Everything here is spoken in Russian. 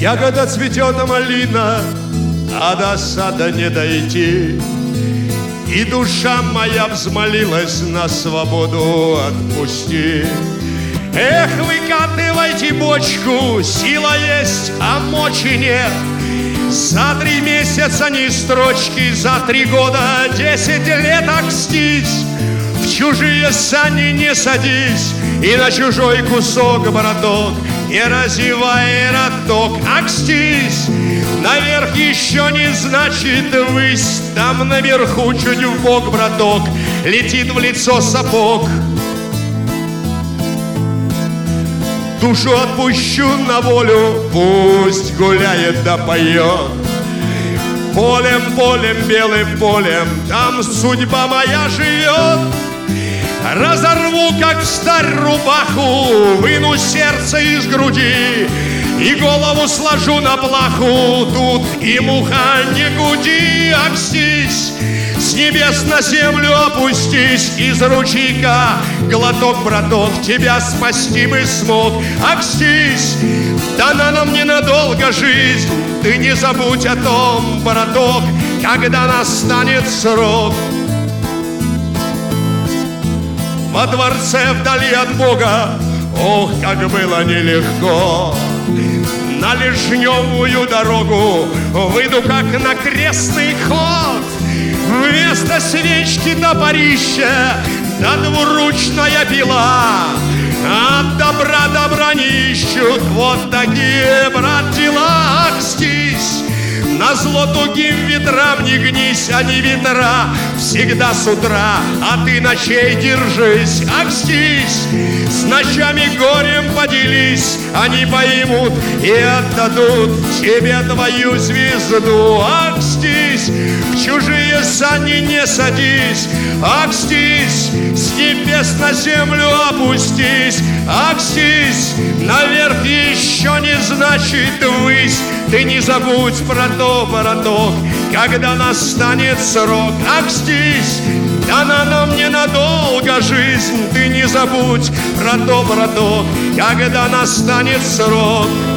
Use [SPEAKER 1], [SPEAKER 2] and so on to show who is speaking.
[SPEAKER 1] ягода цветет, малина, а до сада не дойти. И душа моя взмолилась на свободу отпусти. Эх, выкатывайте бочку, сила есть, а мочи нет. За 3 месяца ни строчки, за 3 года 10 лет окстись. В чужие сани не садись, и на чужой кусок, браток, не разевай роток, окстись. Наверх еще не значит высь, там наверху чуть вбок, браток, летит в лицо сапог. Душу отпущу на волю, пусть гуляет да поет. Полем, полем, белым полем, там судьба моя живет. Разорву, как в старь, рубаху, выну сердце из груди и голову сложу на плаху. Тут и муха не гуди, окстись. С небес на землю опустись, из ручейка глоток, браток, тебя спасти бы смог. Окстись, дана нам ненадолго жизнь, ты не забудь о том, браток, когда настанет срок. Во дворце вдали от Бога, ох, как было нелегко. На лежневую дорогу выйду, как на крестный ход. Вместо свечки топорища, да двуручная пила. От добра добра не ищут, вот такие, брат, дела. Окстись, назло тугим ветрам не гнись, они ветра всегда с утра, а ты ночей держись. Окстись, с ночами горем поделись, они поймут и отдадут тебе твою звезду. Окстись, в чужие сани не садись, окстись, с небес на землю опустись. Окстись, наверх еще не значит высь, ты не забудь про то, браток, когда настанет срок. Окстись, дана нам ненадолго жизнь, ты не забудь про то, браток, когда настанет срок.